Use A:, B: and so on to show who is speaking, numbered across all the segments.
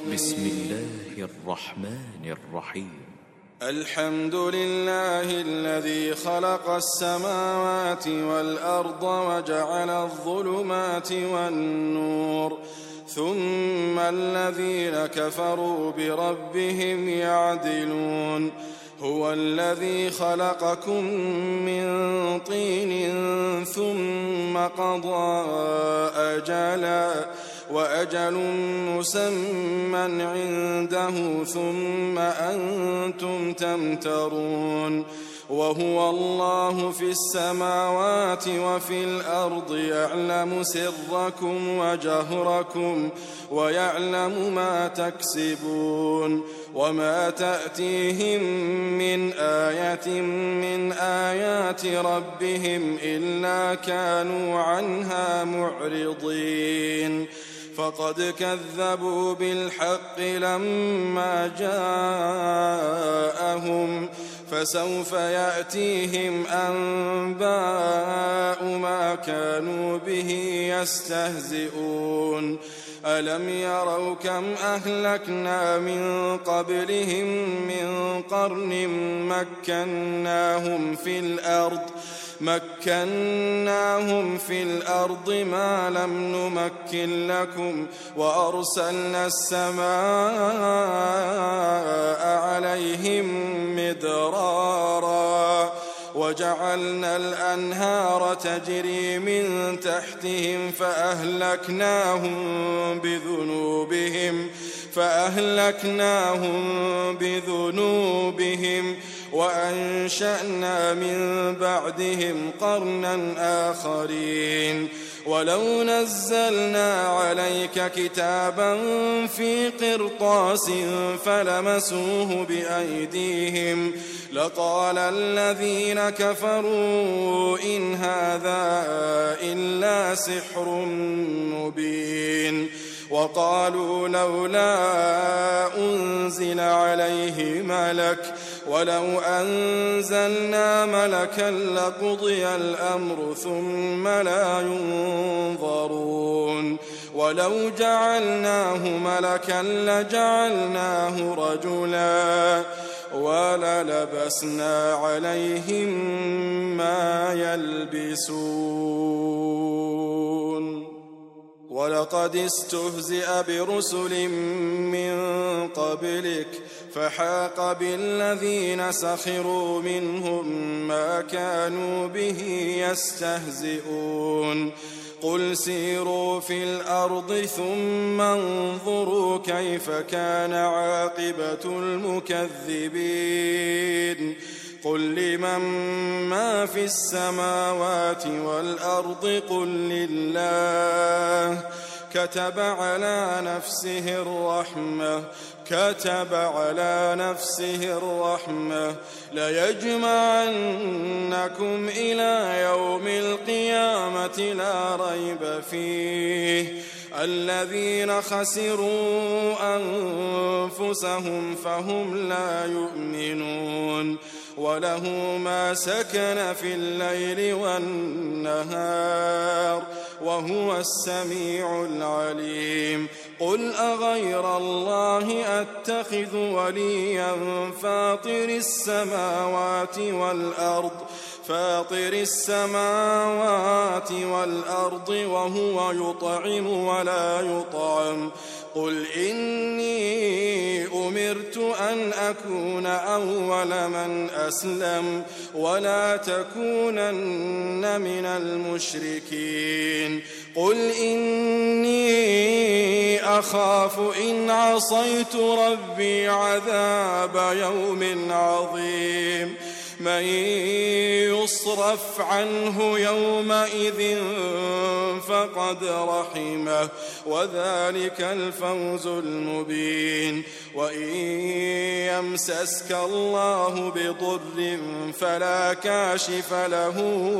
A: بسم الله الرحمن الرحيم.
B: الحمد لله الذي خلق السماوات والأرض وجعل الظلمات والنور، ثم الذين كفروا بربهم يعدلون. هو الذي خلقكم من طين ثم قضى أجلا وأجل مسمى عنده ثم أنتم تمترون. وهو الله في السماوات وفي الأرض يعلم سركم وجهركم ويعلم ما تكسبون. وما تأتيهم من آية من آيات ربهم إلا كانوا عنها معرضين. فقد كذبوا بالحق لما جاءهم، فسوف يأتيهم أنباء ما كانوا به يستهزئون. ألم يروا كم أهلكنا من قبلهم من قرن مكناهم في الأرض ما لم نمكن لكم، وأرسلنا السماء عليهم مدرارا وجعلنا الأنهار تجري من تحتهم فأهلكناهم بذنوبهم وأنشأنا من بعدهم قرنا آخرين. ولو نزلنا عليك كتابا في قرطاس فلمسوه بأيديهم لقال الذين كفروا إن هذا إلا سحر مبين. وقالوا لولا أنزل عليه ملك ولو أنزلنا ملكا لقضي الأمر ثم لا ينظرون. ولو جعلناه ملكا لجعلناه رجلا وللبسنا عليهم ما يلبسون. ولقد استهزئ برسل من قبلك فحاق بالذين سخروا منهم ما كانوا به يستهزئون. قل سيروا في الأرض ثم انظروا كيف كان عاقبة المكذبين. قل لمن ما في السماوات والأرض قل لله كتب على نفسه الرحمة ليجمعنكم إلى يوم القيامة لا ريب فيه. الذين خسروا أنفسهم فهم لا يؤمنون. وله ما سكن في الليل والنهار وهو السميع العليم. قل أغير الله أتخذ وليا فاطر السماوات والأرض وهو يطعم ولا يطعم. قل إني أمرت أن أكون أول من أسلم ولا تكونن من المشركين. قل إني أخاف إن عصيت ربي عذاب يوم عظيم. من يصرف عنه يومئذ فقد رحمه وذلك الفوز المبين. وإن يمسسك الله بضر فلا كاشف له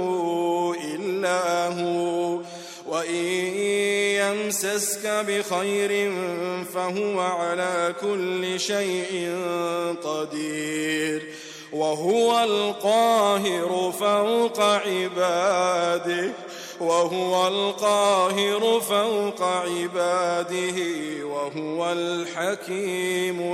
B: إلا هو وإن يمسسك بخير فهو على كل شيء قدير. وهو القاهر فوق عباده وهو القاهر فوق عباده وهو الحكيم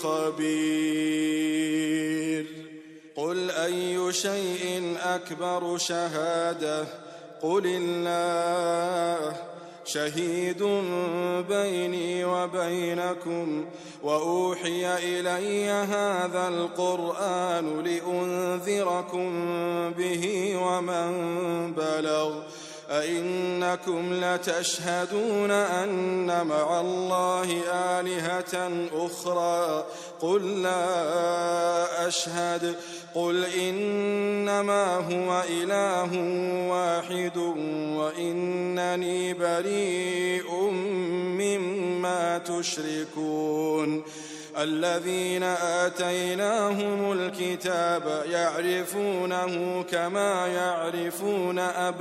B: الخبير. قل أي شيء أكبر شهادة قل الله شهيد بيني وبينكم وأوحي إلي هذا القرآن لأنذركم به ومن بلغ أئنكم لتشهدون أن مع الله آلهة أخرى قل لا أشهد قل إنما هو إله واحد وإنني بريء مما تشركون. الذين آتيناهم الكتاب يعرفونه كما يعرفون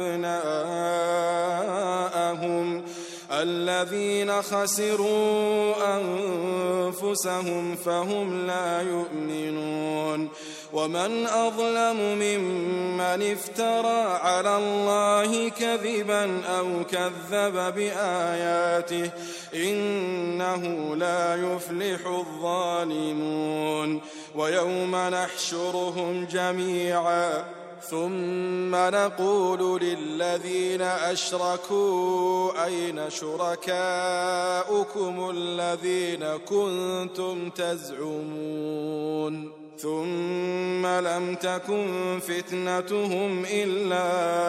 B: أبناءهم الذين خسروا أنفسهم فهم لا يؤمنون. ومن أظلم ممن افترى على الله كذبا أو كذب بآياته إنه لا يفلح الظالمون. ويوم نحشرهم جميعا ثم نقول للذين أشركوا أين شركاؤكم الذين كنتم تزعمون ثم لم تكن فتنتهم إلا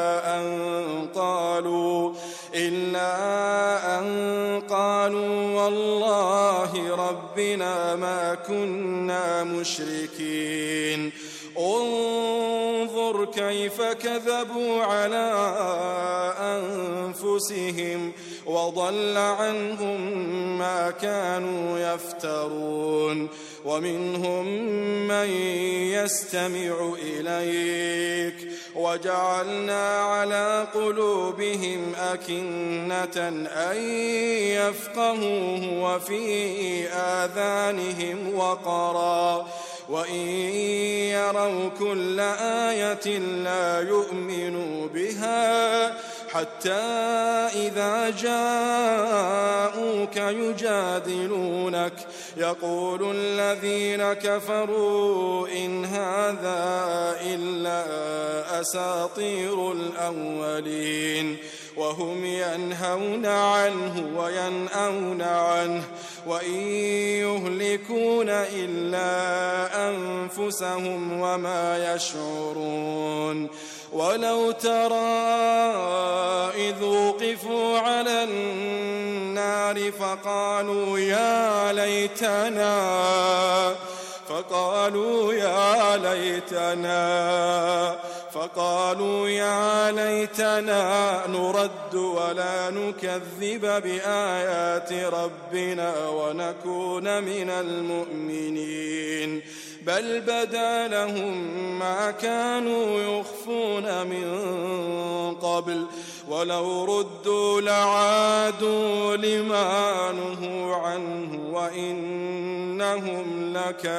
B: أن قالوا والله ربنا ما كنا مشركين. انظر كيف كذبوا على أنفسهم وضل عنهم ما كانوا يفترون. ومنهم من يستمع إليك وجعلنا على قلوبهم أكنة أن يفقهوه وفي آذانهم وقرا وإن يروا كل آية لا يؤمنوا بها حتى إذا جاءوك يجادلونك يقول الذين كفروا إن هذا إلا أساطير الأولين وهم ينهون عنه وينأون عنه وإن يهلكون إلا أنفسهم وما يشعرون. ولو ترى إذ وقفوا على النار فقالوا يا ليتنا نرد ولا نكذب بآيات ربنا ونكون من المؤمنين بل بدا لهم ما كانوا يخفون من قبل ولو ردوا لعادوا لما نهوا عنه وإنهم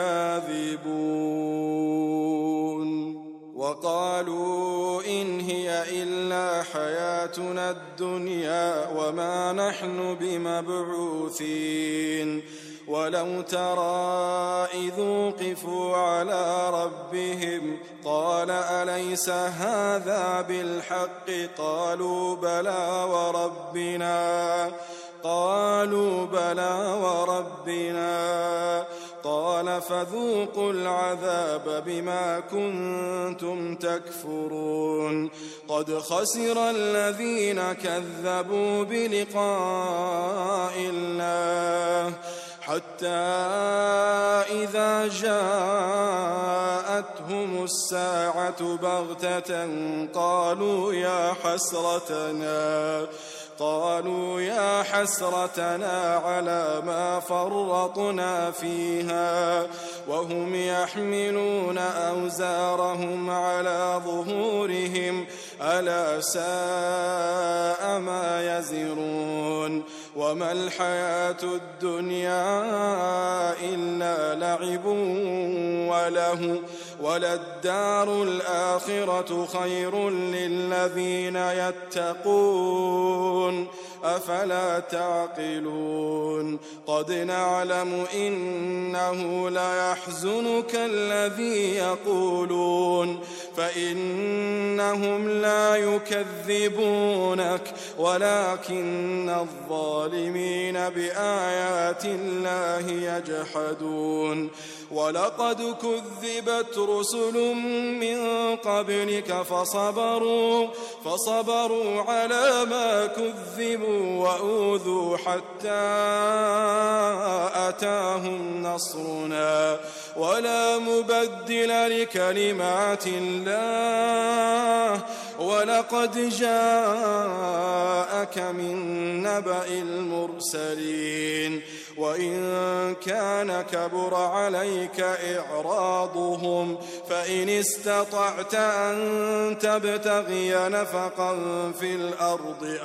B: لكاذبون. وقالوا إن هي إلا حياتنا الدنيا وما نحن بمبعوثين. ولو ترى إذ وقفوا على ربهم قال أليس هذا بالحق قالوا بلى وربنا قال فذوقوا العذاب بما كنتم تكفرون. قد خسر الذين كذبوا بلقاء الله حتى إذا جاءتهم الساعة بغتة قالوا يا حسرتنا على ما فرطنا فيها وهم يحملون أوزارهم على ظهورهم ألا ساء ما يزرون. وما الحياة الدنيا إلا لعب وللدار الآخرة خير للذين يتقون أفلا تعقلون قد نعلم إنه ليحزنك الذي يقولون فإنهم لا يكذبونك ولكن الظالمين بآيات الله يجحدون ولقد كذبت رسل من قبلك فصبروا على ما كذبوا وأوذوا حتى أتاهم نصرنا ولا مبدل لكلمات الله ولقد جاءك من نبأ المرسلين وإن كان كبر عليك إعراضهم فإن استطعت أن تبتغي نفقا في الأرض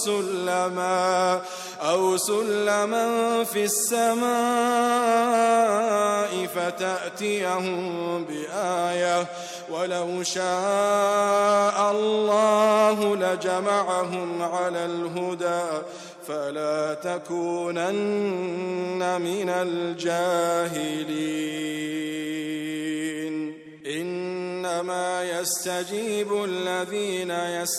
B: أو سلما في السماء فتأتيهم بآية ولو شاء الله لجمعهم على الهدى فلا تكونن من الجاهلين إنما يستجيب الذين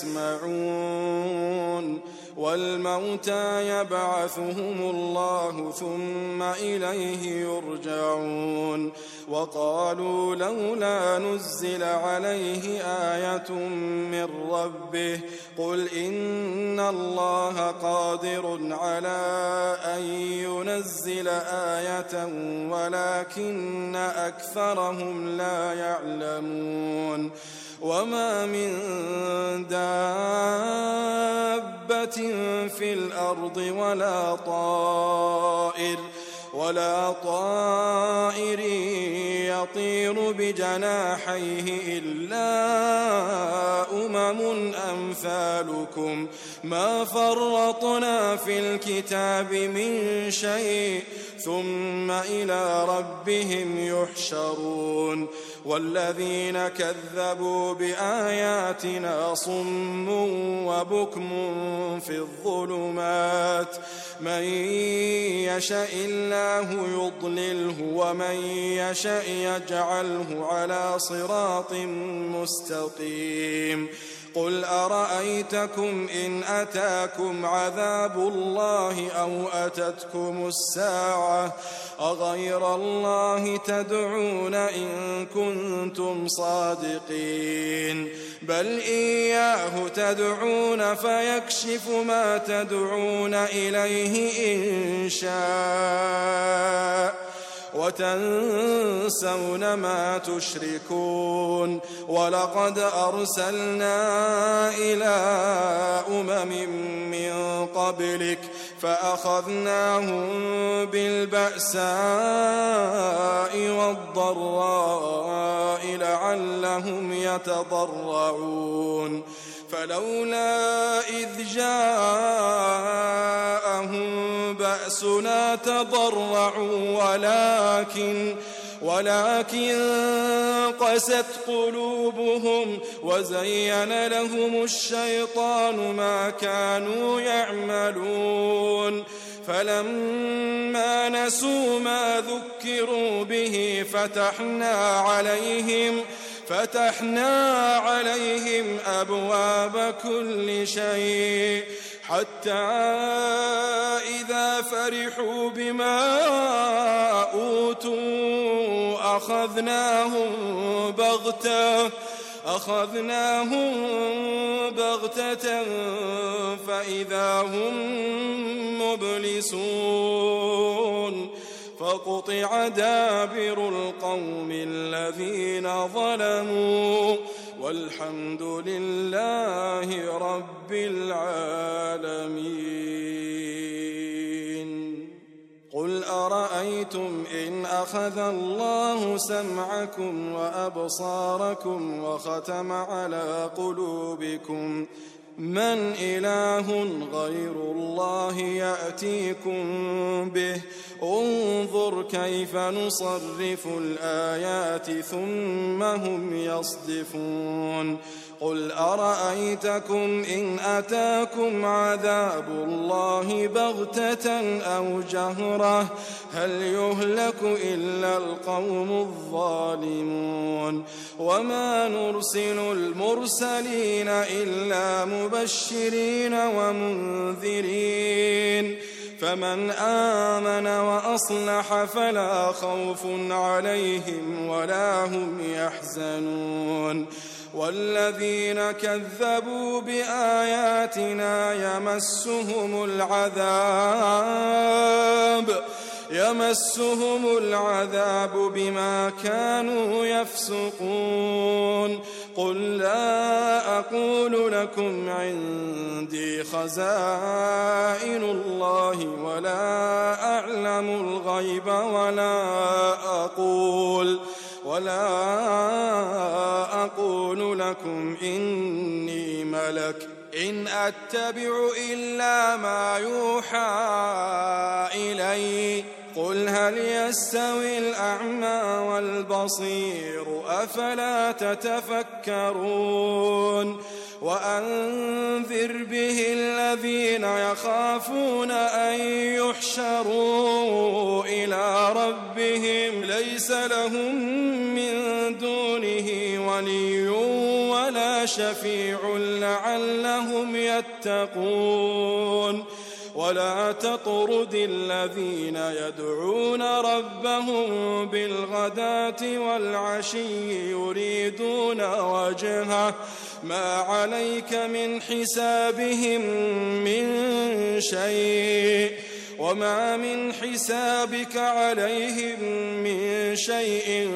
B: يسمعون والموتى يبعثهم الله ثم إليه يرجعون وقالوا لولا نزل عليه آية من ربه قل إن الله قادر على أن ينزل آية ولكن أكثرهم لا يعلمون وما من دابة في الأرض ولا طائر يطير بجناحيه إلا أمثالكم ما فرطنا في الكتاب من شيء ثم إلى ربهم يحشرون والذين كذبوا بآياتنا صم وبكم في الظلمات من يشاء الله يضلله ومن يشاء يجعله على صراط مستقيم قل أرأيتكم إن أتاكم عذاب الله أو أتتكم الساعة أغير الله تدعون إن كنتم صادقين بل إياه تدعون فيكشف ما تدعون إليه إن شاء وتنسون ما تشركون ولقد أرسلنا إلى من قبلك فأخذناهم بالبأساء والضراء لعلهم يتضرعون فلولا إذ جاءهم بأسنا تضرعوا ولكن قست قلوبهم وزين لهم الشيطان ما كانوا يعملون فلما نسوا ما ذكروا به فتحنا عليهم أبواب كل شيء حتى إذا فرحوا بما أوتوا أخذناهم بغتة فإذا هم مبلسون فقطع دابر القوم الذين ظلموا والحمد لله رب العالمين قل أرأيتم إن أخذ الله سمعكم وأبصاركم وختم على قلوبكم من إله غير الله يأتيكم به انظر كيف نصرف الآيات ثم هم يصدفون قل أرأيتكم إن أتاكم عذاب الله بغتة أو جهرة هل يهلك إلا القوم الظالمون وما نرسل المرسلين إلا مبشرين ومنذرين فمن آمن وأصلح فلا خوف عليهم ولا هم يحزنون والذين كذبوا بآياتنا يمسهم العذاب بما كانوا يفسقون قل لا أقول لكم عندي خزائن الله ولا أعلم الغيب ولا أقول لكم إني ملك إن أتبع إلا ما يوحى إلي قل هل يستوي الأعمى والبصير أفلا تتفكرون وأنذر به الذين يخافون أن يحشروا إلى ربهم ليس لهم من دونه ولي ولا شفيع لعلهم يتقون ولا تطرد الذين يدعون ربهم بالغداة والعشي يريدون وجهه ما عليك من حسابهم من شيء وما من حسابك عليهم من شيء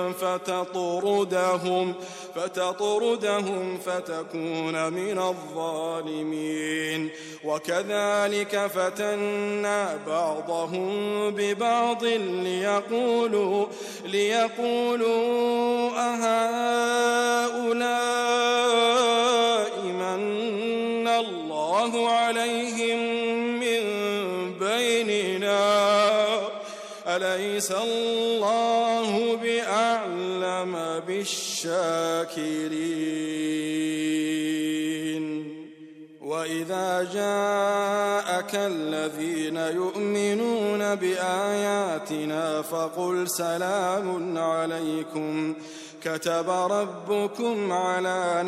B: فتطردهم فتكون من الظالمين وكذلك فتنا بعضهم ببعض ليقولوا أهؤلاء من الله عليهم من بيننا أليس الله بأعلم بالشاكرين وإذا جاءك الذين يؤمنون بآياتنا فقل سلام عليكم كتب ربكم على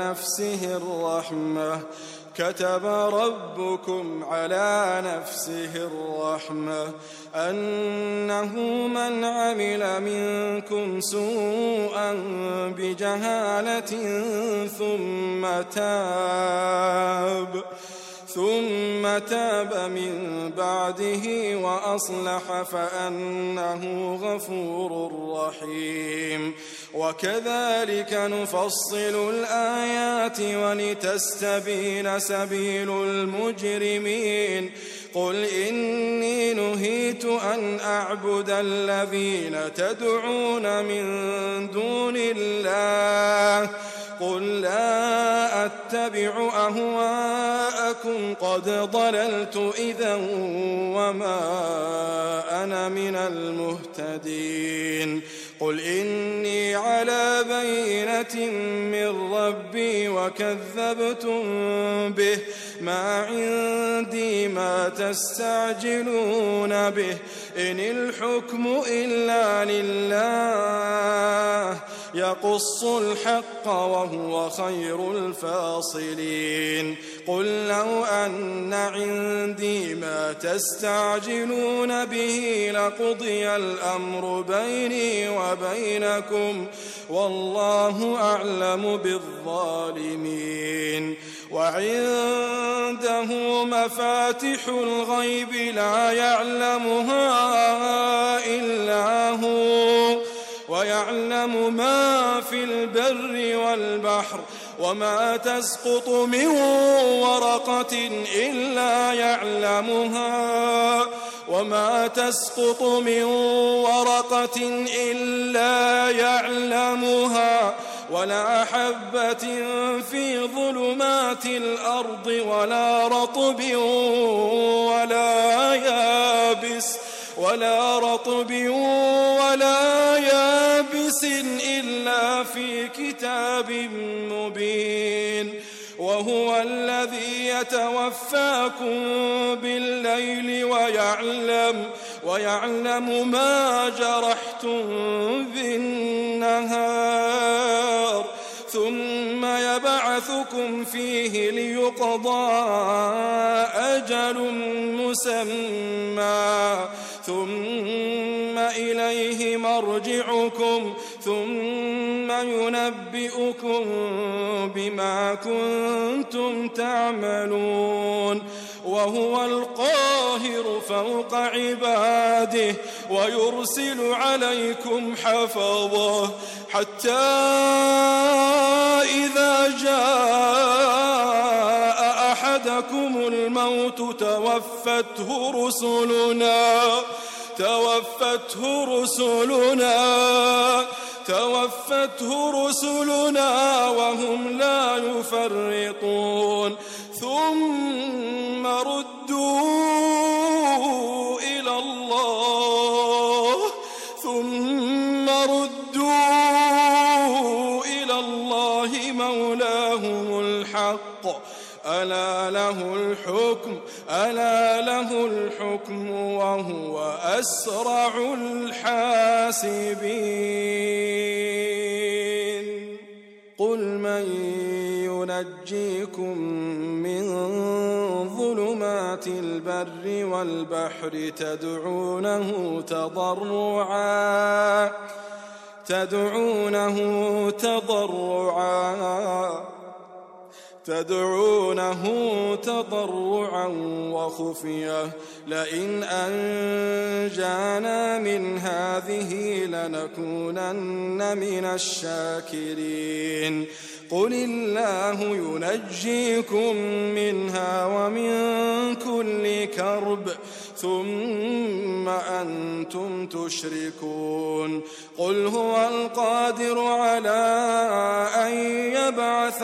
B: نفسه الرحمة أنه من عمل منكم سوءا بجهالة ثم تاب من بعده وأصلح فأنه غفور رحيم وكذلك نفصل الآيات ولتستبين سبيل المجرمين قل إني نهيت أن أعبد الذين تدعون من دون الله قل لا أتبع أهواءكم قد ضللت إذا وما أنا من المهتدين قل إني على بينة من ربي وكذبتم به ما عندي ما تستعجلون به إن الحكم إلا لله يقص الحق وهو خير الفاصلين قل لو أن عندي ما تستعجلون به لقضي الأمر بيني وبينكم والله أعلم بالظالمين وعنده مفاتح الغيب لا يعلمها إلا هو ويعلم ما في البر والبحر وما تسقط من ورقة إلا يعلمها ولا حبة في ظلمات الأرض ولا رطب ولا يابس إلا في كتاب مبين. وهو الذي يتوفاكم بالليل ويعلم ما جرحتم بالنهار، ثم يبعثكم فيه ليقضى أجل مسمى، ثم إليه مرجعكم ثم ينبئكم بما كنتم تعملون. وهو القاهر فوق عباده ويرسل عليكم حفظه حتى إذا جاء أحدكم الموت توفته رسلنا وهم لا يفرطون، ثم ردوا إلى الله مولاهم الحق، ألا له الحكم وهو أسرع الحاسبين. قل من ينجيكم من ظلمات البر والبحر تدعونه تضرعا وخفية لئن أنجانا من هذه لنكونن من الشاكرين. قل الله ينجيكم منها ومن كل كرب ثم أنتم تشركون. قل هو القادر على أن يبعث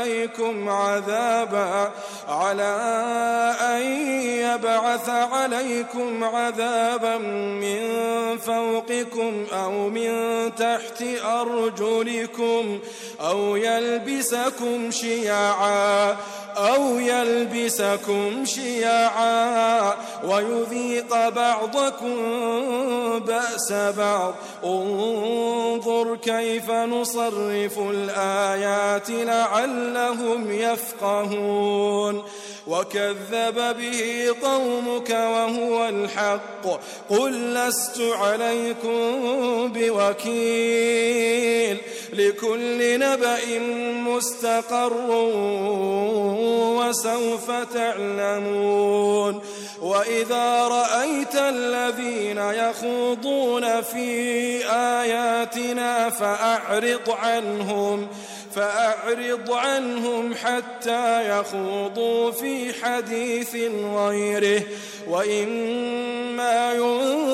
B: عليكم عذابا من فوقكم أو من تحت أرجلكم أو يلبسكم شيعا ويذيق بعضكم بأس بعض. انظر كيف نصرف الآيات لعلهم يفقهون. وكذب به قومك وهو الحق قل لست عليكم بوكيل لكل نبأ مستقر وسوف تعلمون. وإذا رأيت الذين يخوضون في آياتنا فأعرض عنهم حتى يخوضوا في حديث غيره وإما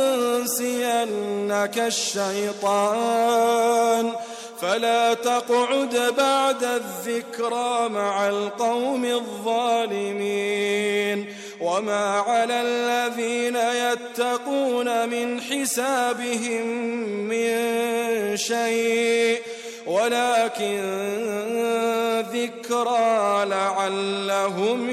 B: ينسينك الشيطان فلا تقعد بعد الذكرى مع القوم الظالمين. وما على الذين يتقون من حسابهم من شيء ولكن ذكرى لعلهم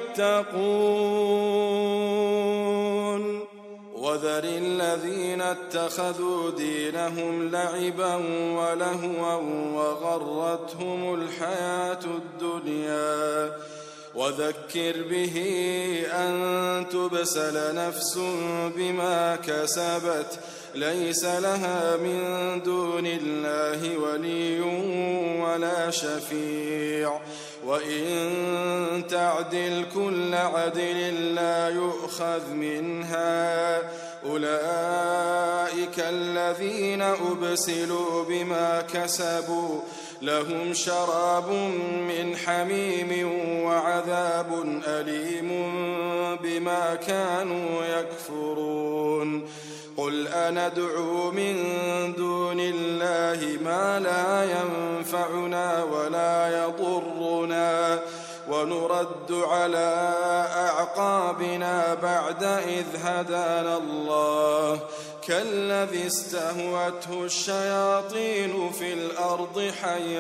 B: يتقون. وذر الذين اتخذوا دينهم لعبا ولهوا وغرتهم الحياة الدنيا وذكر به أن تبسل نفس بما كسبت ليس لها من دون الله ولي ولا شفيع وإن تعدل كل عدل لا يؤخذ منها أولئك الذين أبسلوا بما كسبوا لهم شراب من حميم وعذاب أليم بما كانوا يكفرون. قل أندعو من دون الله ما لا ينفعنا ولا يضرنا ونرد على أعقابنا بعد إذ هدانا الله كالذي استهوته الشياطين في الأرض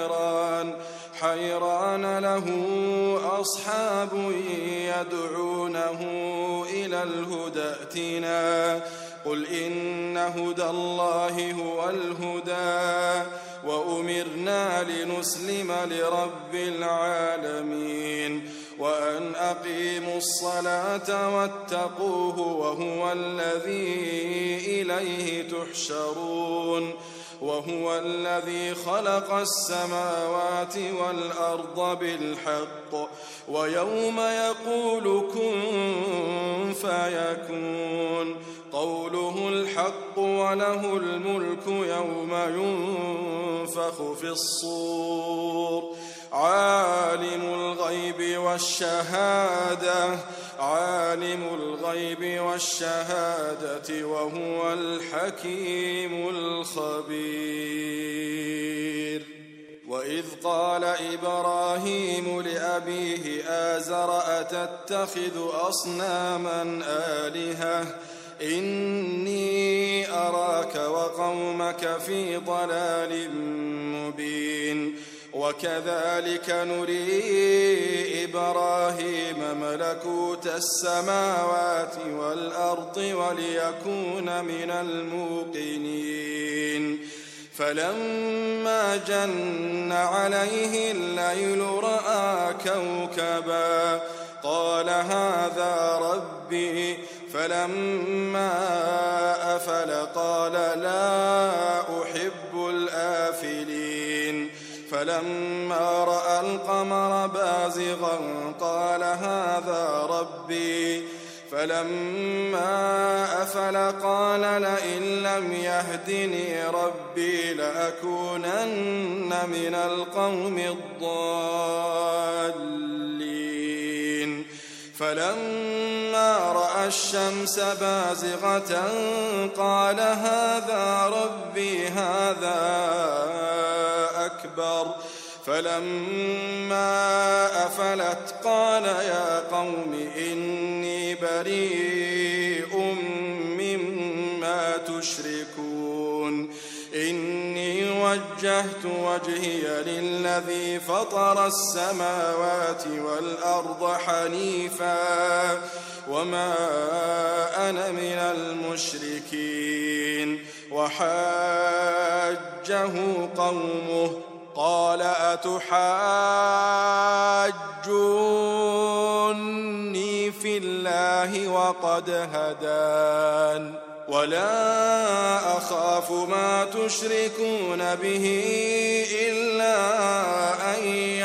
B: حيران له أصحاب يدعونه إلى الهدى ائتنا قل إن هدى الله هو الهدى وأمرنا لنسلم لرب العالمين وأن أقيموا الصلاة واتقوه وهو الذي إليه تحشرون وهو الذي خلق السماوات والأرض بالحق ويوم يقول كن فيكون قوله الحق وله الملك يوم ينفخ في الصور عالم الغيب والشهادة وهو الحكيم الخبير وإذ قال إبراهيم لأبيه آزر أتتخذ أصناما آلهة إني أراك وقومك في ضلال مبين وكذلك نري إبراهيم ملكوت السماوات والأرض وليكون من الموقنين فلما جن عليه الليل رأى كوكبا قال هذا ربي فلما أفل قال لا أحب الآفلين فلما رأى القمر بازغا قال هذا ربي فلما أفل قال لئن لم يهدني ربي لأكونن من القوم الضالين فلما رأى الشمس بازغة قال هذا ربي هذا أكبر فلما أفلت قال يا قوم إني بريء مما تشركون إني وجهت وجهي للذي فطر السماوات والأرض حنيفا وما أنا من المشركين وحاجه قومه قال أتحاجوني في الله وقد هدان ولا أخاف ما تشركون به إلا أن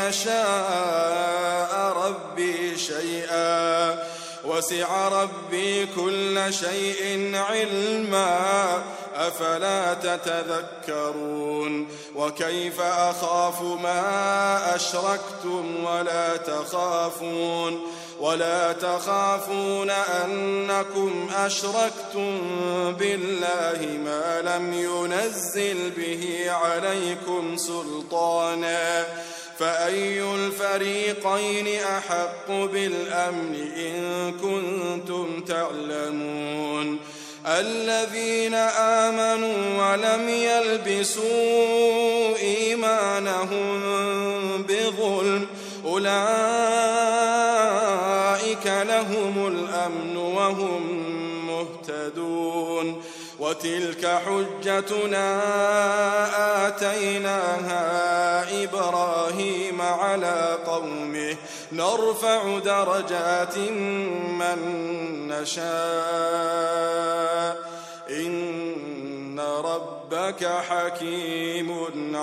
B: يشاء ربي شيئا وسع ربي كل شيء علما أفلا تتذكرون وكيف أخاف ما أشركتم ولا تخافون أنكم أشركتم بالله ما لم ينزل به عليكم سلطانا فأي الفريقين أحق بالأمن إن كنتم تعلمون الذين آمنوا ولم يلبسوا إيمانهم بظلم أولئك لهم الأمن وهم مهتدون وتلك حجتنا آتيناها إبراهيم على قومه نرفع درجات من نشاء إن ربك حكيم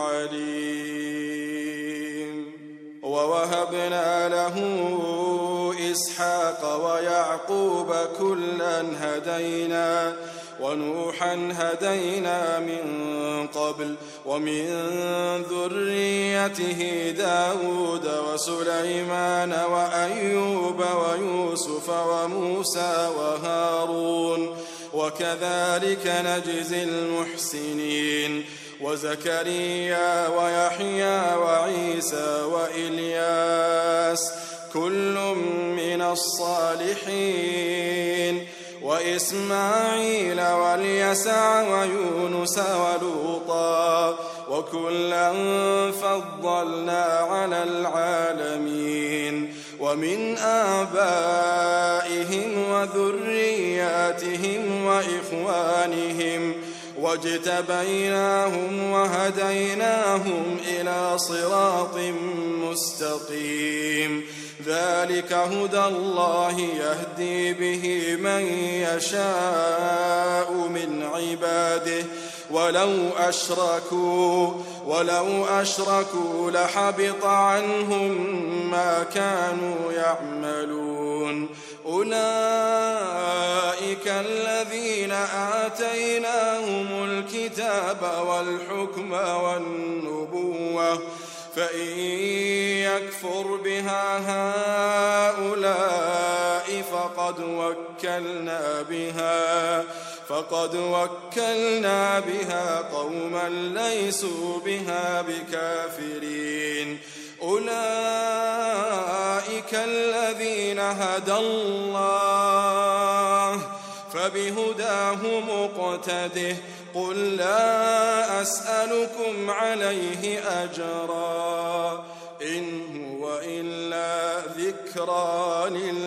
B: عليم ووهبنا له إسحاق ويعقوب كلا هدينا ونوحا هدينا من قبل ومن ذريته داود وسليمان وأيوب ويوسف وموسى وهارون وكذلك نجزي المحسنين وزكريا ويحيى وعيسى وإلياس كل من الصالحين وإسماعيل واليسع ويونس ولوطا وكلا فضلنا على العالمين ومن آبائهم وذرياتهم وإخوانهم واجتبيناهم وهديناهم إلى صراط مستقيم ذلك هدى الله يهدي به من يشاء من عباده ولو أشركوا لحبط عنهم ما كانوا يعملون أولئك الذين آتيناهم الكتاب والحكم والنبوة فإن يكفر بها هؤلاء فقد وكلنا بها قوما ليسوا بها بكافرين أولئك الذين هدى الله فبهداه مقتده قل لا أسألكم عليه أجرا إن هو إلا ذكرى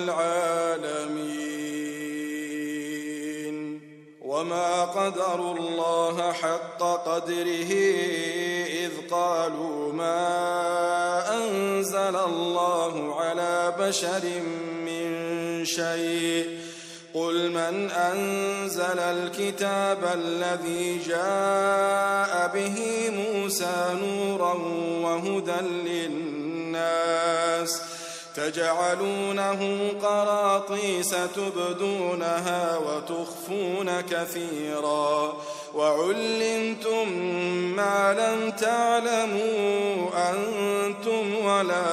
B: للعالمين وما قدروا الله حق قدره إذ قالوا ما أنزل الله على بشر من شيء قل من أنزل الكتاب الذي جاء به موسى نورا وهدى للناس تجعلونه قراطيس تبدونها وتخفون كثيرا وعلمتم ما لم تعلموا أنتم ولا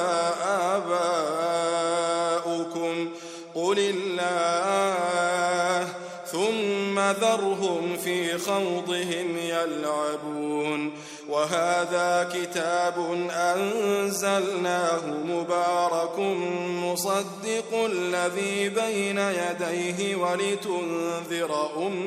B: آباؤكم قل الله ثم ذرهم في خوضهم يلعبون وهذا كتاب أنزلناه مبارك مصدق الذي بين يديه ولتنذر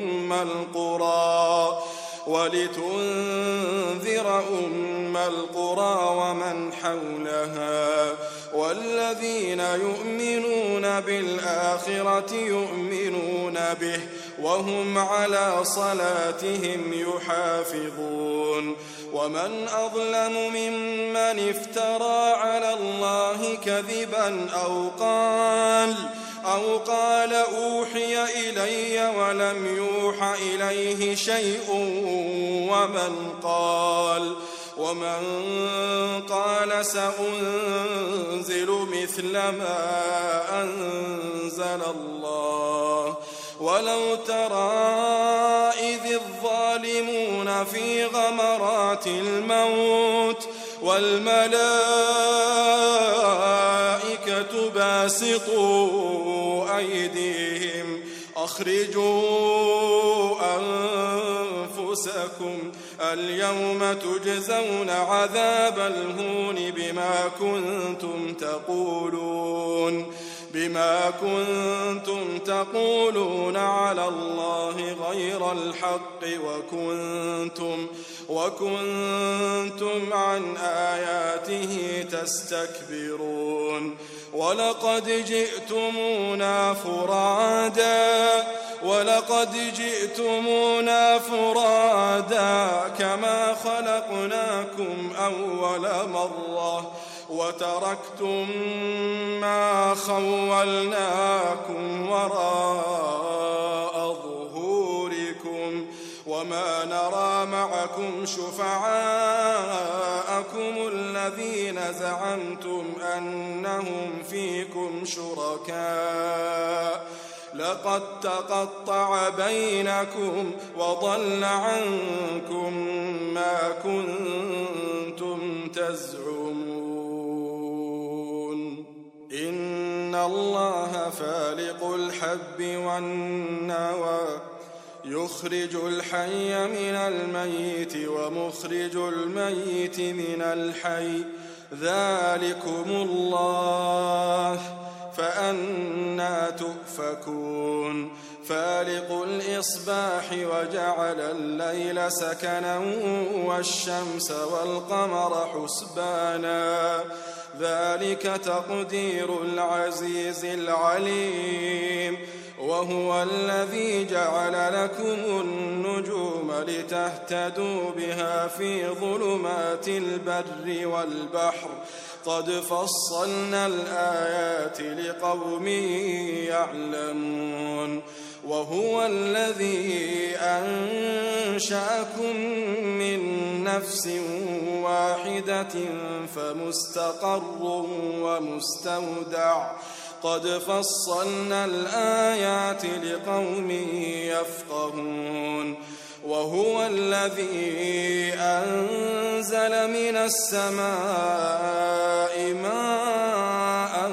B: أم القرى ومن حولها والذين يؤمنون بالآخرة يؤمنون به وهم على صلاتهم يحافظون ومن أظلم ممن افترى على الله كذبا أو قال أوحي إلي ولم يوح إليه شيء ومن قال سأنزل مثل ما أنزل الله ولو ترى إذ الظالمون في غمرات الموت والملائكة باسطوا أيديهم أخرجوا أنفسكم اليوم تجزون عذاب الهون بما كنتم تقولون على الله غير الحق وكنتم عن آياته تستكبرون ولقد جئتمونا فرادا كما خلقناكم أول مرة وتركتم ما خولناكم وراء ظهوركم وما نرى معكم شفعاءكم الذين زعمتم أنهم فيكم شركاء لقد تقطع بينكم وضل عنكم ما كنتم تزعمون إن الله فالق الحب والنوى يخرج الحي من الميت ومخرج الميت من الحي ذلكم الله فأنى تؤفكون فالق الإصباح وجعل الليل سكنا والشمس والقمر حسبانا ذلك تقدير العزيز العليم وهو الذي جعل لكم النجوم لتهتدوا بها في ظلمات البر والبحر قد فصلنا الآيات لقوم يعلمون وهو الذي أنشأكم من نفس واحدة فمستقر ومستودع قد فصلنا الآيات لقوم يفقهون وهو الذي أنزل من السماء ماء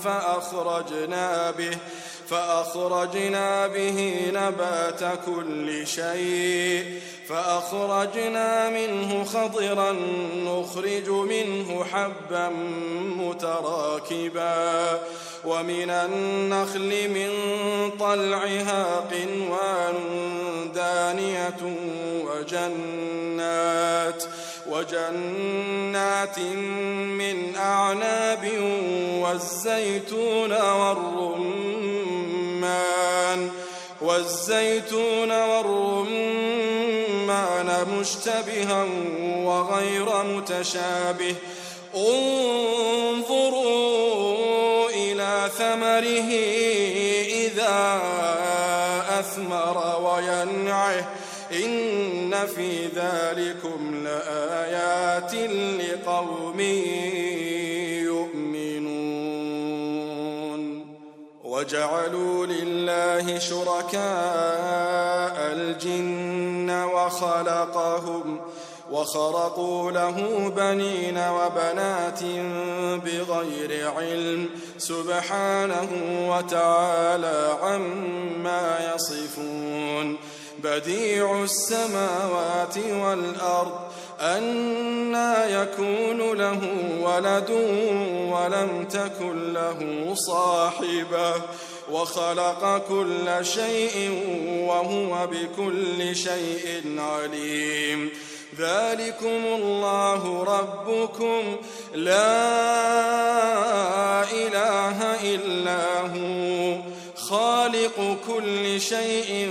B: فأخرجنا به نبات كل شيء فأخرجنا منه خضرا نخرج منه حبا متراكبا ومن النخل من طلعها قنوان دانية وجنات من أعناب والزيتون والرمان مشتبها وغير متشابه انظروا إلى ثمره إذا أثمر وينعه إن في ذلكم لآيات لقوم يؤمنون وجعلوا لله شركاء الجن وخرقوا له بنين وبنات بغير علم سبحانه وتعالى عما يصفون بديع السماوات والأرض أنى يكون له ولد ولم تكن له صاحبة وخلق كل شيء وهو بكل شيء عليم ذلكم الله ربكم لا إله إلا هو خالق كل شيء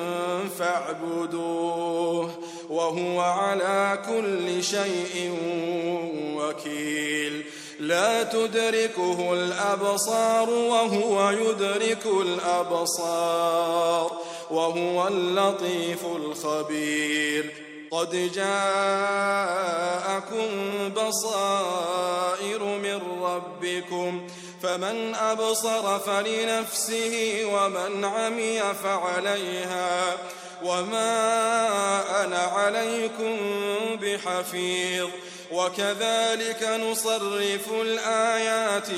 B: فاعبدوه وهو على كل شيء وكيل لا تدركه الأبصار وهو يدرك الأبصار وهو اللطيف الخبير قد جاءكم بصائر من ربكم فمن أبصر فلنفسه ومن عمي فعليها وما أنا عليكم بحفيظ وكذلك نصرف الآيات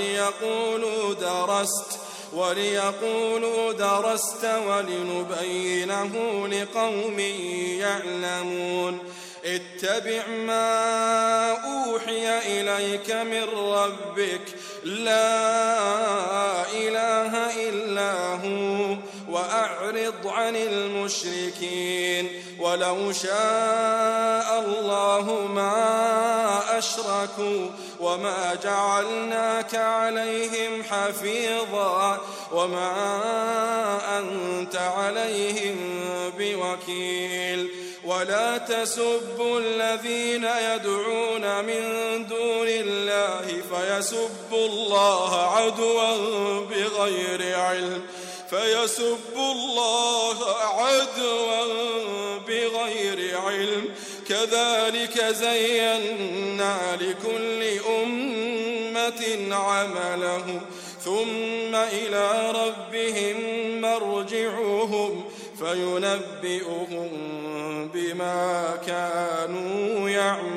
B: وليقولوا درست ولنبينه لقوم يعلمون اتبع ما أوحي إليك من ربك لا إله إلا هو وأعرض عن المشركين ولو شاء الله ما أشركوا وما جعلناك عليهم حفيظا وما أنت عليهم بوكيل ولا تسبوا الذين يدعون من دون الله فيسبوا الله عدوا بغير علم كذلك زينا لكل أمة عملهم ثم إلى ربهم مرجعهم فينبئهم بما كانوا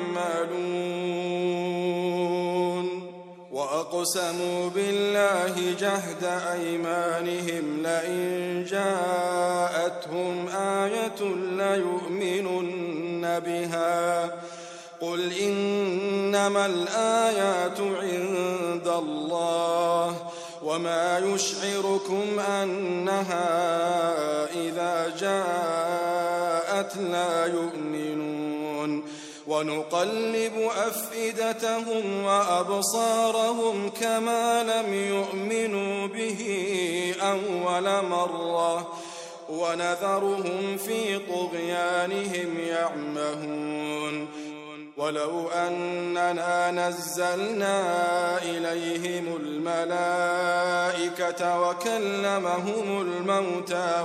B: يعملون وأقسموا بالله جهد أيمانهم لئن جاءتهم ليؤمنن بها قل إنما الآيات عند الله وما يشعركم أنها إذا جاءت لا يؤمنون ونقلب أفئدتهم وأبصارهم كما لم يؤمنوا به أول مرة ونذرهم في طغيانهم يعمهون ولو أننا نزلنا إليهم الملائكة وكلمهم الموتى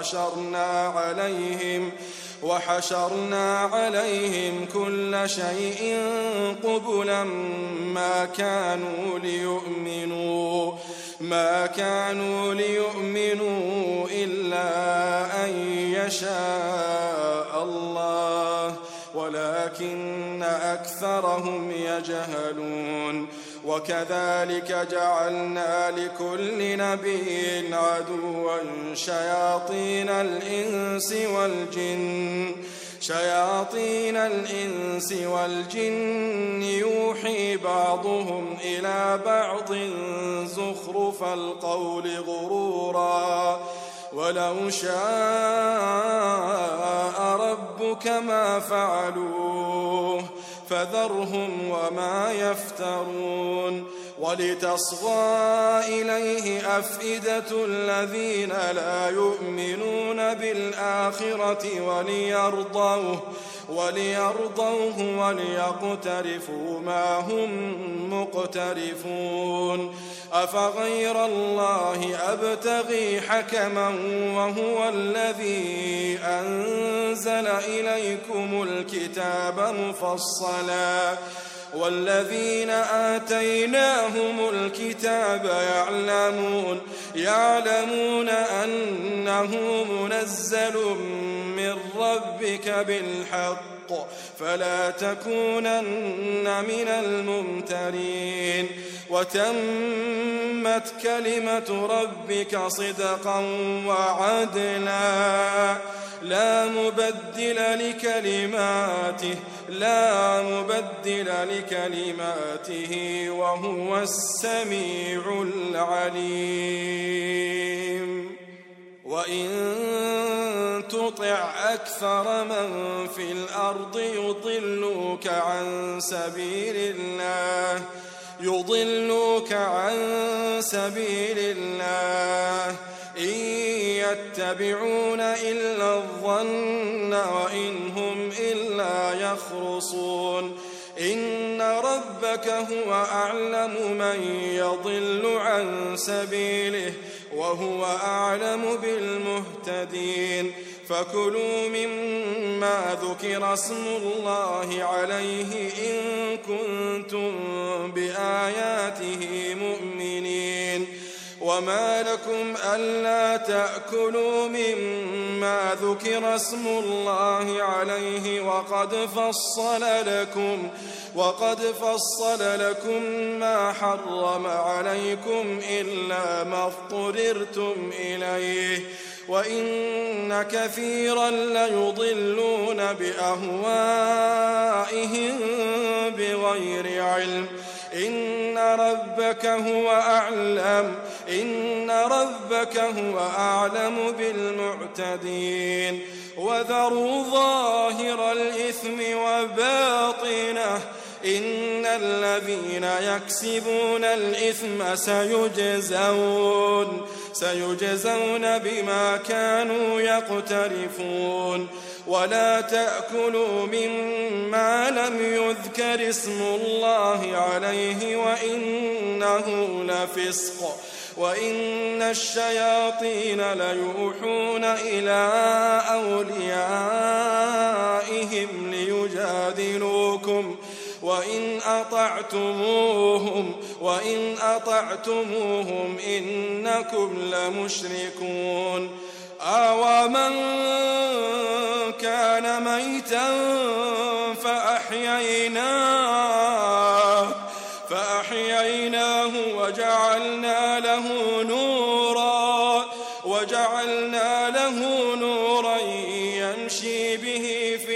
B: وحشرنا عليهم كل شيء قبلا ما كانوا ليؤمنوا إلا أن يشاء الله ولكن أكثرهم يجهلون وكذلك جعلنا لكل نبي عدوا شياطين الإنس والجن يوحي بعضهم إلى بعض زخرف القول غرورا ولو شاء ربك ما فعلوه فذرهم وما يفترون ولتصغى إليه أفئدة الذين لا يؤمنون بالآخرة وليرضوه وليقترفوا ما هم مقترفون أفغير الله أبتغي حكما وهو الذي أنزل إليكم الكتاب مفصلا والذين آتيناهم الكتاب يعلمون أنه منزل من ربك بالحق فلا تكونن من الممترين وتمت كلمة ربك صدقا وعدلا لا مبدل لكلماته وهو السميع العليم وإن تطع أكثر من في الأرض يضلوك عن سبيل الله إن يتبعون إلا الظن وإن هم إلا يخرصون إن ربك هو أعلم من يضل عن سبيله وهو أعلم بالمهتدين فكلوا مما ذكر اسم الله عليه إن كنتم بآياته مؤمنين وما لكم ألا تأكلوا مما ذكر اسم الله عليه وقد فصل لكم ما حرم عليكم إلا ما اضطررتم إليه وإن كثيرا ليضلون بأهوائهم بغير علم إن ربك هو أعلم بالمعتدين وذروا ظاهر الإثم وباطنه إن الذين يكسبون الإثم سيجزون بما كانوا يقترفون ولا تأكلوا مما لم يذكر اسم الله عليه وإنه لفسق وإن الشياطين ليوحون إلى أوليائهم ليجادلوكم وإن أطعتموهم إنكم لمشركون أَوَمَنْ كَانَ مَيْتًا فأحييناه وجعلنا له نورا يمشي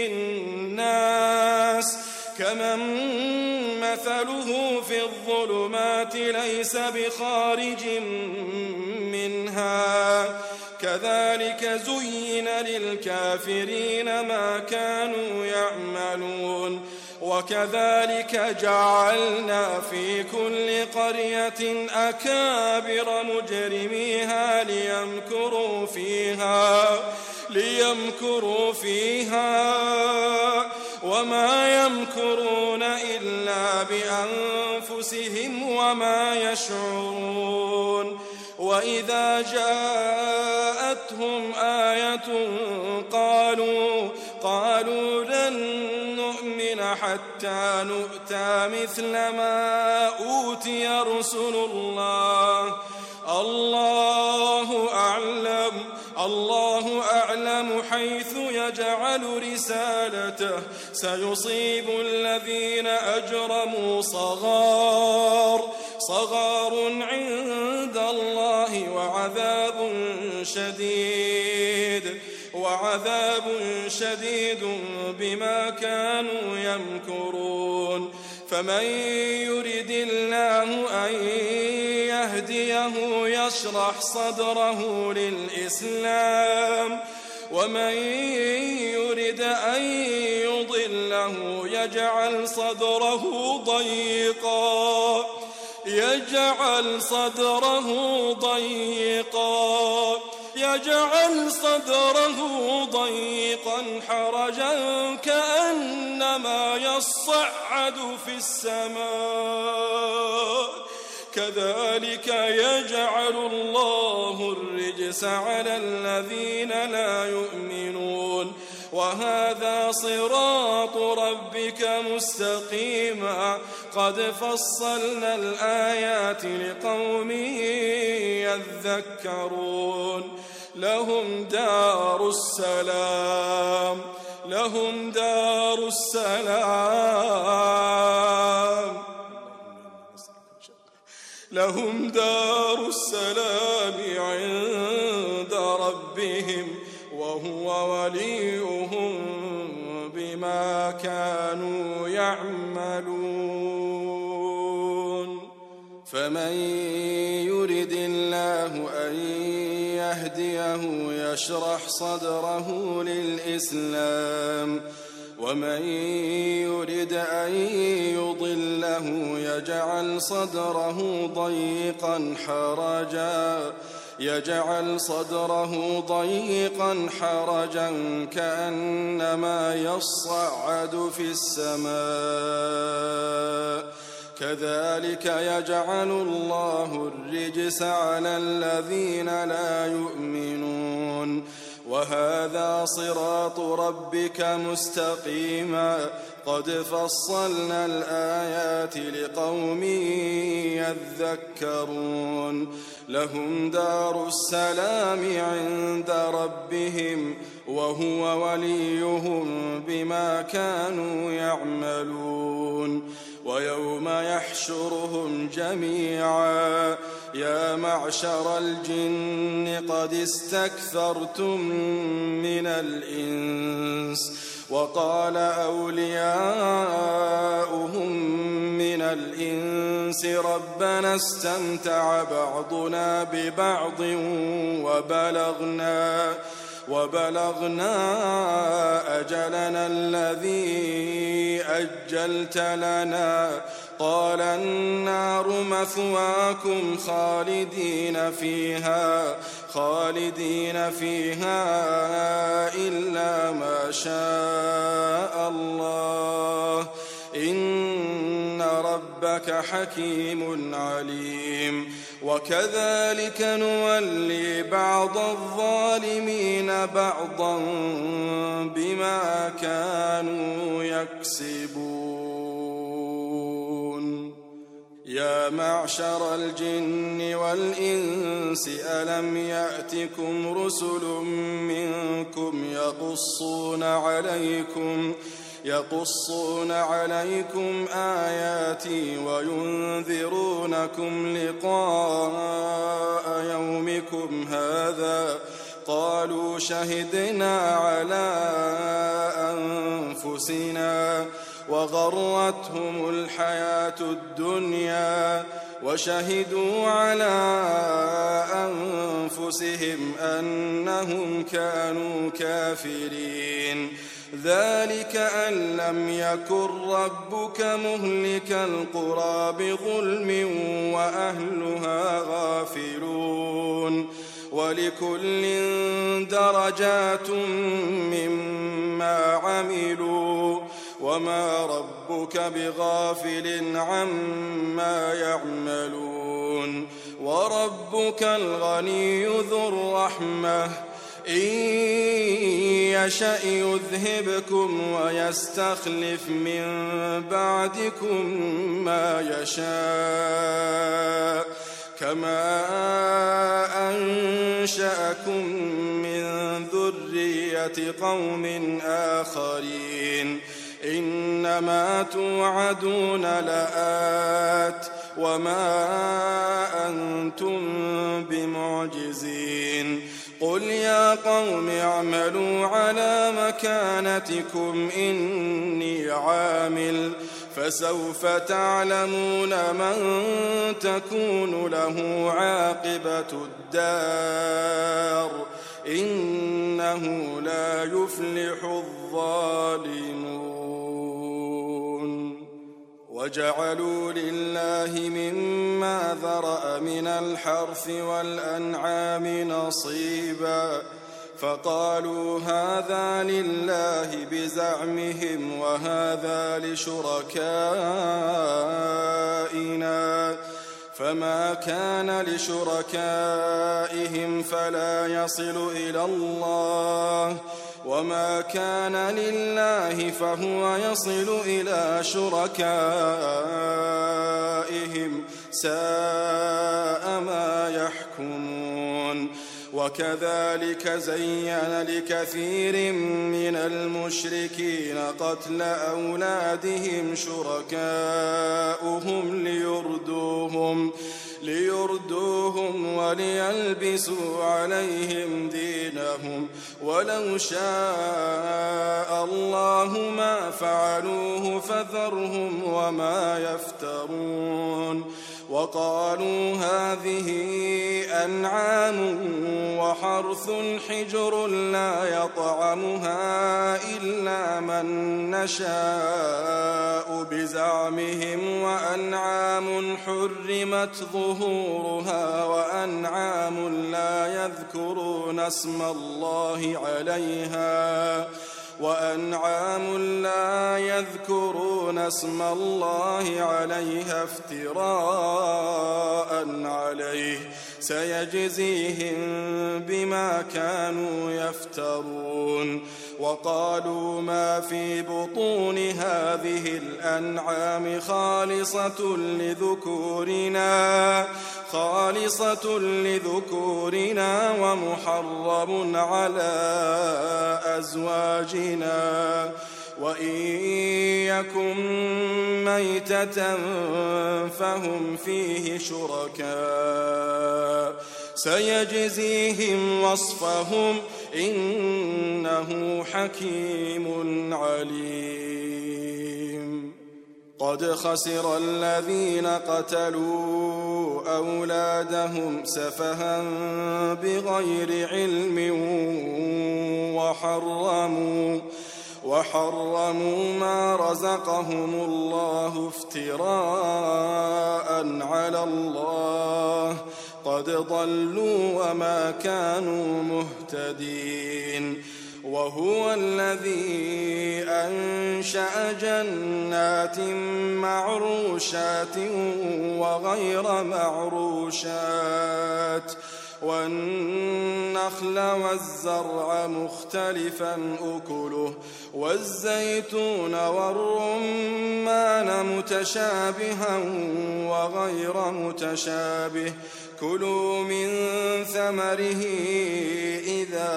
B: الناس كمن مثله في الظلمات ليس بخارج منها كذلك زين للكافرين ما كانوا يعملون وكذلك جعلنا في كل قرية أكابر مجرميها ليمكروا فيها وما يمكرون إلا بأنفسهم وما يشعرون وإذا جاءتهم آية قالوا لن نؤمن حتى نؤتى مثل ما أوتي رسل الله الله أعلم حيث يجعل رسالته سيصيب الذين أجرموا صغار عند الله وعذاب شديد بما كانوا يمكرون فمن يرد الله أن يهديه يشرح صدره للإسلام ومن يرد أن يضله يجعل صدره ضيقا حرجا كأنما يصعد في السماء كذلك يجعل الله الرجس على الذين لا يؤمنون وهذا صراط ربك مستقيما قد فصلنا الآيات لقوم يذكرون لهم دار السلام عند ربهم وهو وليهم بما كانوا يعملون فمن يرد الله أن يهديه يشرح صدره للإسلام ومن يرد أن يضله يجعل صدره ضيقا حرجا كأنما يصعد في السماء كذلك يجعل الله الرجس على الذين لا يؤمنون وهذا صراط ربك مستقيما قد فصلنا الآيات لقوم يذكرون لهم دار السلام عند ربهم وهو وليهم بما كانوا يعملون ويوم يحشرهم جميعا يا معشر الجن قد استكثرتم من الإنس وقال أولياؤهم من الإنس ربنا استمتع بعضنا ببعض وبلغنا أجلنا الذي أجلت لنا قال النار مثواكم خالدين فيها إلا ما شاء الله إن ربك حكيم عليم وكذلك نولي بعض الظالمين بعضا بما كانوا يكسبون يا معشر الجن والإنس ألم يأتكم رسل منكم يقصون عليكم آياتي وينذرونكم لقاء يومكم هذا قالوا شهدنا على أنفسنا وغرتهم الحياة الدنيا وشهدوا على أنفسهم أنهم كانوا كافرين ذلك أن لم يكن ربك مهلك القرى بظلم وأهلها غافلون ولكل درجات مما عملوا وما ربك بغافل عما يعملون وربك الغني ذو الرحمة إن يشأ يذهبكم ويستخلف من بعدكم ما يشاء كما أنشأكم من ذرية قوم آخرين إنما توعدون لآت وما أنتم بمعجزين قل يا قوم اعملوا على مكانتكم إني عامل فسوف تعلمون من تكون له عاقبة الدار إنه لا يفلح الظالمون وجعلوا لله مما ذرأ من الحرث والأنعام نصيبا فقالوا هذا لله بزعمهم وهذا لشركائنا فما كان لشركائهم فلا يصل إلى الله وما كان لله فهو يصل إلى شركائهم ساء ما يحكمون وكذلك زين لكثير من المشركين قتل أولادهم شركاؤهم ليردوهم وليلبسوا عليهم دينهم ولو شاء الله ما فعلوه فذرهم وما يفترون وقالوا هذه أنعام وحرث حجر لا يطعمها إلا من نشاء بزعمهم وأنعام حرمت ظهورها وأنعام لا يذكرون اسم الله عليها افتراء عليه سيجزيهم بما كانوا يفترون وقالوا ما في بطون هذه الأنعام خالصة لذكورنا ومحرم على أزواجنا وإن يكن ميتة فهم فيه شركاء سيجزيهم وصفهم إنه حكيم عليم قد خسر الذين قتلوا أولادهم سفها بغير علم وحرموا ما رزقهم الله افتراء على الله قد ضلوا وما كانوا مهتدين وهو الذي أنشأ جنات معروشات وغير معروشات والنخل والزرع مختلفا أكله والزيتون والرمان متشابها وغير متشابه كلوا من ثمره إذا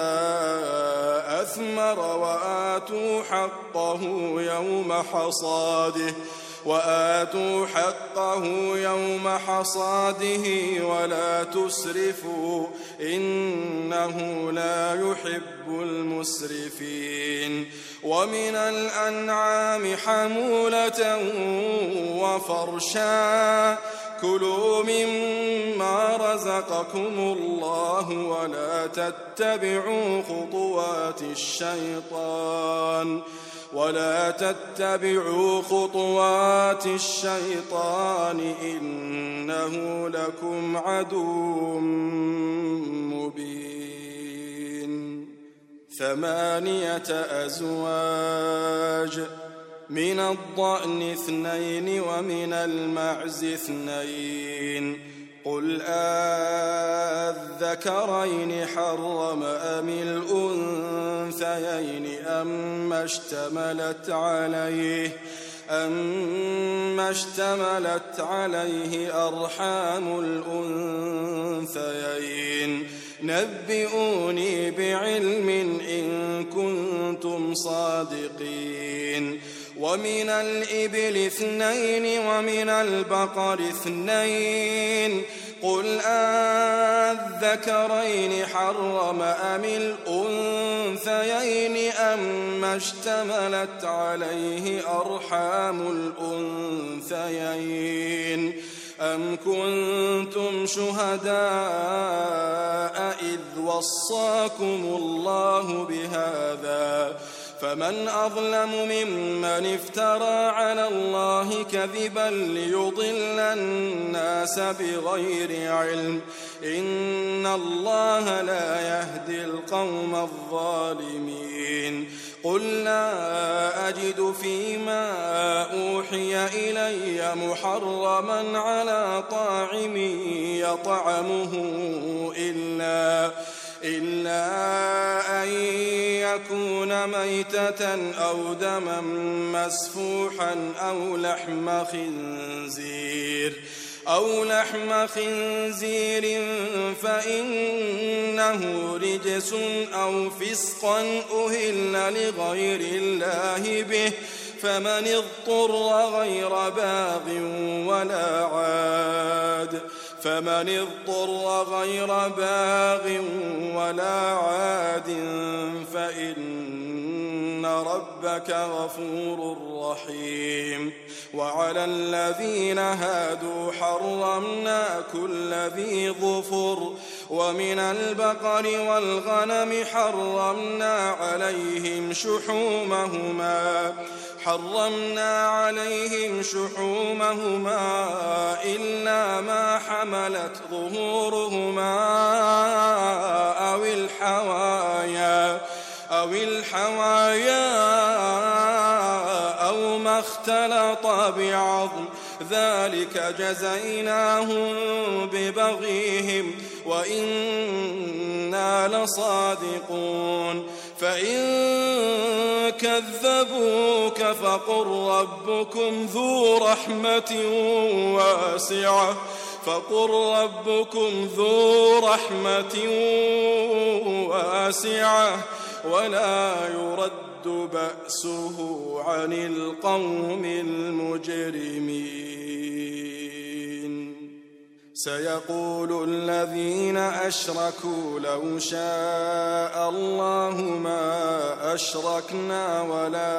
B: أثمر وآتوا حقه يوم حصاده وآتوا حقه يوم حصاده ولا تسرفوا إنه لا يحب المسرفين ومن الأنعام حمولة وفرشا كلوا مما رزقكم الله ولا تتبعوا خطوات الشيطان إنه لكم عدو مبين 8 أزواج من الضأن 2 ومن المعز 2 قل أذكرين حرم أم الأنثيين أما اشتملت عليه أرحام الأنثيين نبئوني بعلم إن كنتم صادقين ومن الإبل 2 ومن البقر 2 قل أذكرين حرم أم الأنثيين أما اشتملت عليه أرحام الأنثيين أم كنتم شهداء إذ وصاكم الله بهذا فمن أظلم ممن افترى على الله كذبا ليضل الناس بغير علم إن الله لا يهدي القوم الظالمين قل لا أجد فيما أوحي إلي محرما على طاعم يطعمه إلا أن يكون ميتة أو دما مسفوحا أو لحم خنزير فإنه رجس أو فسقا أهل لغير الله به فمن اضطر غير باغ ولا عاد فإن ربك غفور رحيم وعلى الذين هادوا حرمنا كل ذي ظفر ومن البقر والغنم حرمنا عليهم شحومهما إلا ما حملت ظهورهما أو الحوايا أو ما اختلط بعظم ذلك جزيناهم ببغيهم وإنا لصادقون فإن كذبوك فقل ربكم ذو رحمة واسعة ولا يرد بأسه عن القوم المجرمين سيقول الذين أشركوا لو شاء الله ما أشركنا ولا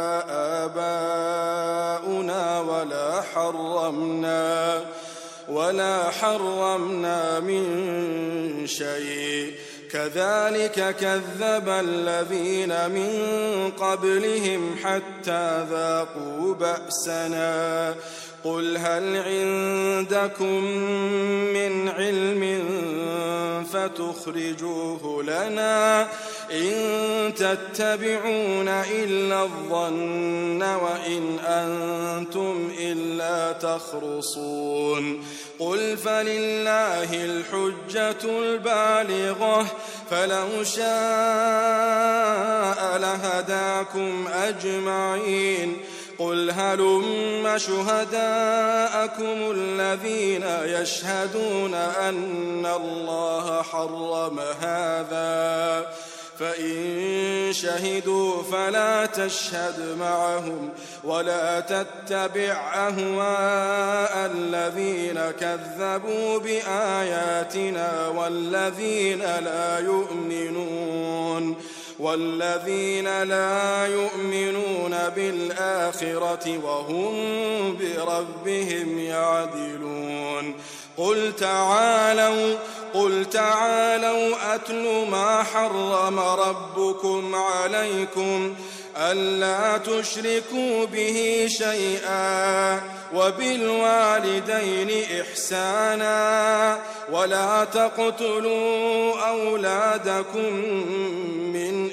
B: آباؤنا ولا حرمنا من شيء كذلك كذب الذين من قبلهم حتى ذاقوا بأسنا قل هل عندكم من علم فتخرجوه لنا إن تتبعون إلا الظن وإن أنتم إلا تخرصون قل فلله الحجة البالغة فلو شاء لهداكم أجمعين قل هلم شهداءكم الذين يشهدون أن الله حرم هذا فإن شهدوا فلا تشهد معهم ولا تتبع أهواء الذين كذبوا بآياتنا والذين لا يؤمنون بالآخرة وهم بربهم يعدلون. قل تعالوا أتل ما حرم ربكم عليكم ألا تشركوا به شيئا وبالوالدين إحسانا ولا تقتلوا أولادكم من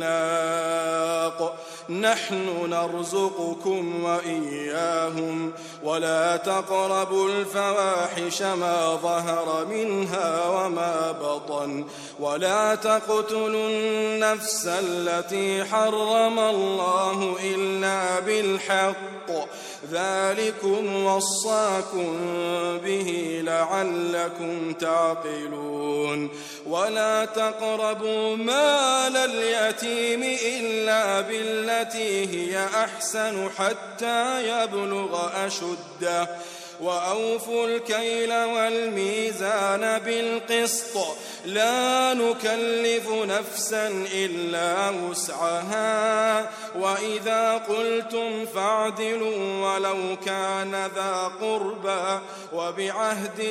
B: إملاق نحن نرزقكم وإياهم ولا تقربوا الفواحش ما ظهر منها وما بطن ولا تقتلوا النفس التي حرم الله إلا بالحق ذلكم وصاكم به لعلكم تعقلون. ولا تقربوا مال اليتيم إلا بالتي هي أحسن حتى يبلغ أشده وأوفوا الكيل والميزان بالقسط لا نكلف نفسا إلا وسعها وإذا قلتم فاعدلوا ولو كان ذا قربى وبعهد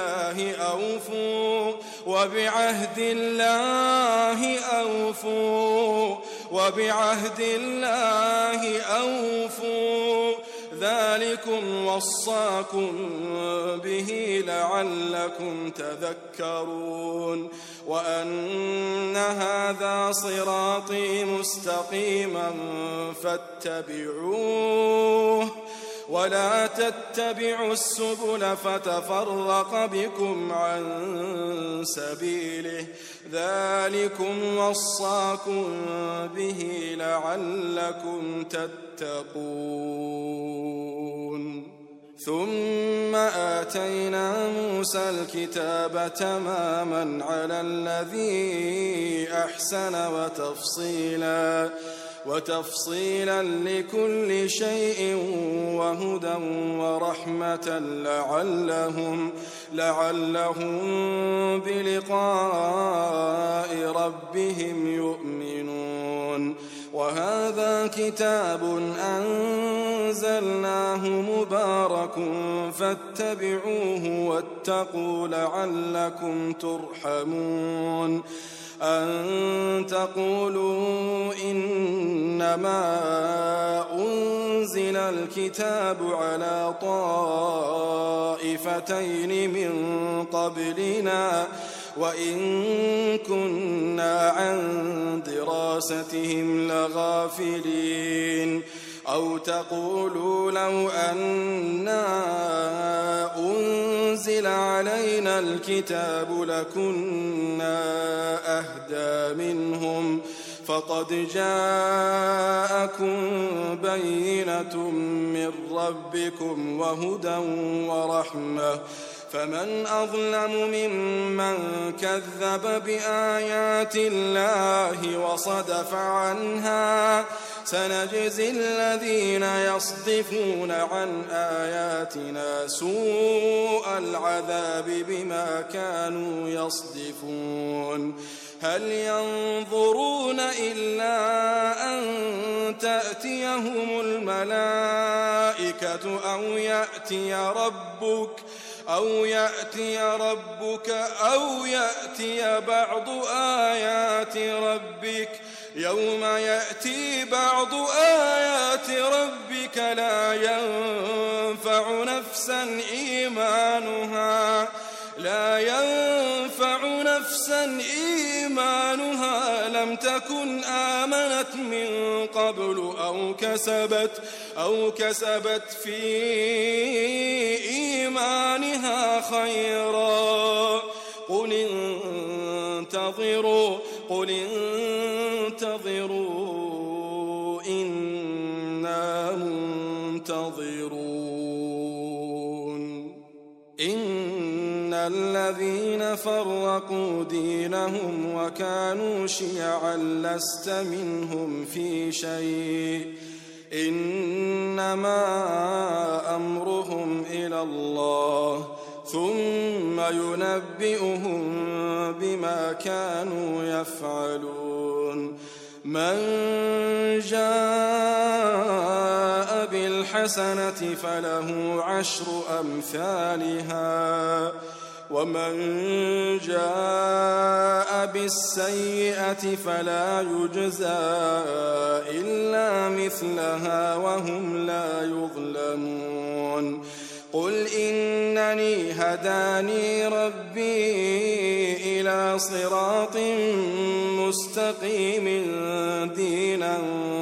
B: الله أوفوا ذلكم وصاكم به لعلكم تذكرون. وأن هذا صراطي مستقيما فاتبعوه ولا تتبعوا السبل فتفرق بكم عن سبيله ذلكم وصاكم به لعلكم تتقون. ثم آتينا موسى الكتاب تماما على الذي أحسن وتفصيلا لكل شيء وهدى ورحمة لعلهم بلقاء ربهم يؤمنون. وهذا كتاب أنزلناه مبارك فاتبعوه واتقوا لعلكم ترحمون. أن تقولوا إنما أنزل الكتاب على طائفتين من قبلنا وإن كنا عن دراستهم لغافلين أو تقولوا لو أنا أنزل علينا الكتاب لكنا أهدى منهم فقد جاءكم بينة من ربكم وهدى ورحمة فمن أظلم ممن كذب بآيات الله وصدف عنها سنجزي الذين يصدفون عن آياتنا سوء العذاب بما كانوا يصدفون. هل ينظرون إلا أن تأتيهم الملائكة أو يأتي ربك أو يأتي بعض آيات ربك يوم يأتي بعض آيات ربك لا ينفع نفسا إيمانها لم تكن آمنت من قبل أو كسبت في إيمانها خيرا قل انتظروا إنا منتظرون. إن الذين فرقوا دينهم وكانوا شيعا لست منهم في شيء إنما أمرهم إلى الله ثم ينبئهم بما كانوا يفعلون من جاء بالحسنة فله 10 أمثالها ومن جاء بالسيئة فلا يجزى إلا مثلها وهم لا يظلمون قل إنني هداني ربي إلى صراط مستقيم دينا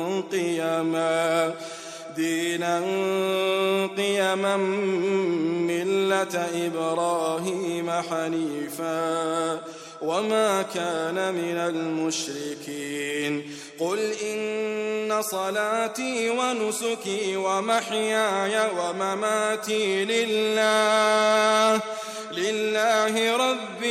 B: قيما ملة إبراهيم حنيفا وما كان من المشركين قل إن صلاتي ونسكي ومحياي ومماتي لله رب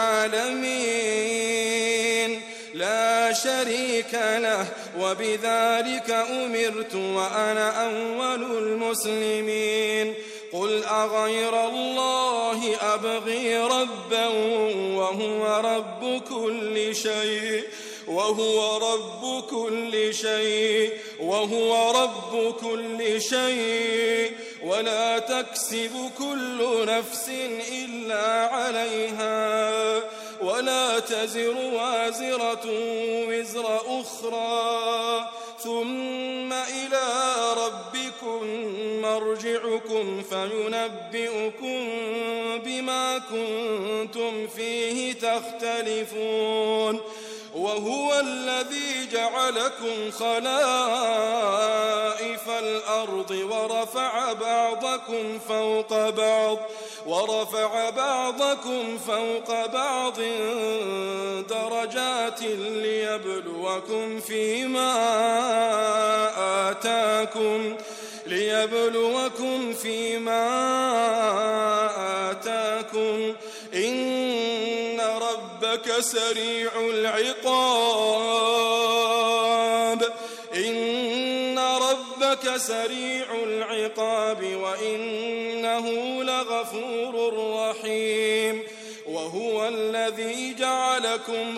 B: العالمين لا شريك له وبذلك أمرت وأنا أول المسلمين قل أغير الله أبغي ربا وهو رب كل شيء ولا تكسب كل نفس إلا عليها ولا تزر وازرة وزر أخرى ثم إلى ربكم مرجعكم فينبئكم بما كنتم فيه تختلفون وهو الذي جعلكم خلائف الأرض ورفع بعضكم فوق بعض درجات ليبلوكم فيما آتاكم إن ربك سريع العقاب وإنه لغفور رحيم وهو الذي جعلكم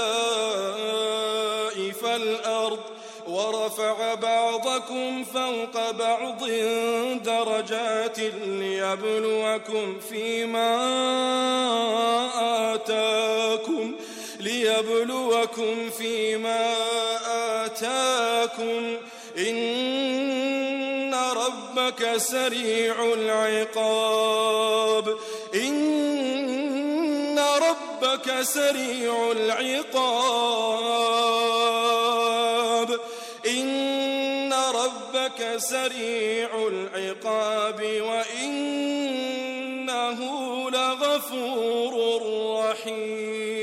B: خلائف الأرض ورفع بعضكم فوق بعض درجات ليبلوكم فيما آتاكم إن ربك سريع العقاب وإنه لغفور رحيم